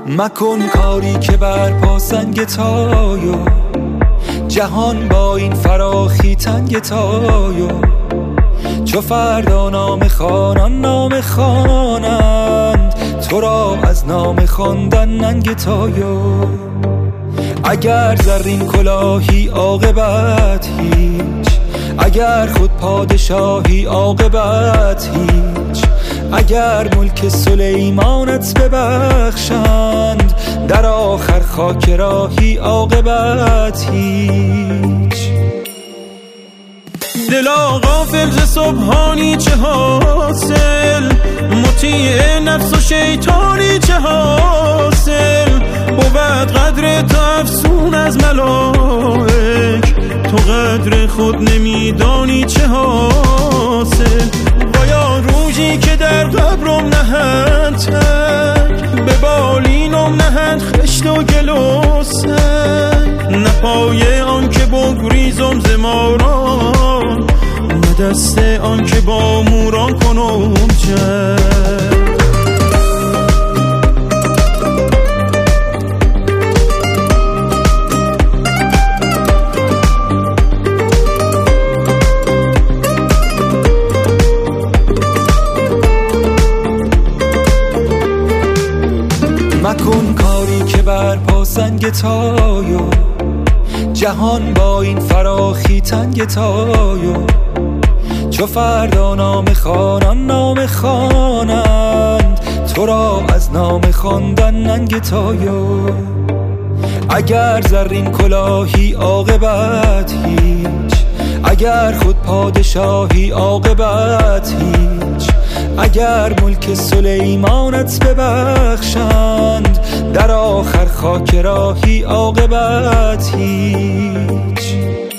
مکن کاری که بر پاسنگ تایو، جهان با این فراخی تنگ تایو. چو فردا نام خوانند تو را از نام خواندن ننگ تایو. اگر زرین کلاهی عاقبت هیچ، اگر خود پادشاهی عاقبت هیچ. اگر ملک سلیمانت ببخشند در آخر خاک راهی عاقبت هیچ. دلا غافل ز سبحانی چه حاصل، مطیع نفس و شیطانی چه حاصل. بود قدر تو افسون از ملائک، تو قدر خود نمیدانی چه حاصل. بایا روزی که در قبرم نهند تک، به بالینم نهند خشت و گل و سنگ. نه پای آن که بگریزم ز ماران، نه دست آن که با موران کنم جنگ. مکن کاری که بر پاسنگ تایو، جهان با این فراخی تنگ تایو. چو فردا نام خوانند تو را از نام خواندن ننگ تایو. اگر زرین کلاهی عاقبت هیچ، اگر خود پادشاهی عاقبت هیچ. اگر ملک سلیمانت ببخشند در آخر خاک راهی عاقبت هیچ.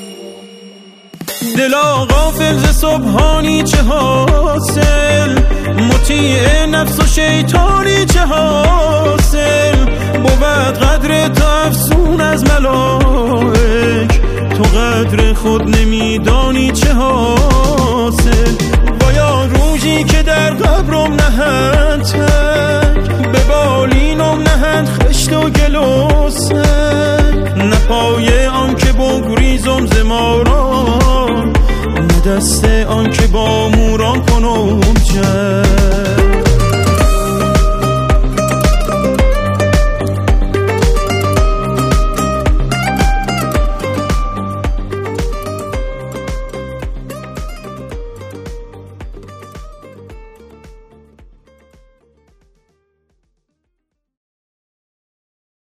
دلا غافل ز سبحانی چه حاصل، مطیع نفس و شیطانی چه حاصل. بود قدر تو افسون از ملائک، تو قدر خود نمیدانی چه حاصل. بایا روزی که در قبرم نهند تک، به بالینم نهند خشت و گل و سنگ. نه پای آن که بگریزم ز ماران، نه دست آن که با موران کنم جنگ.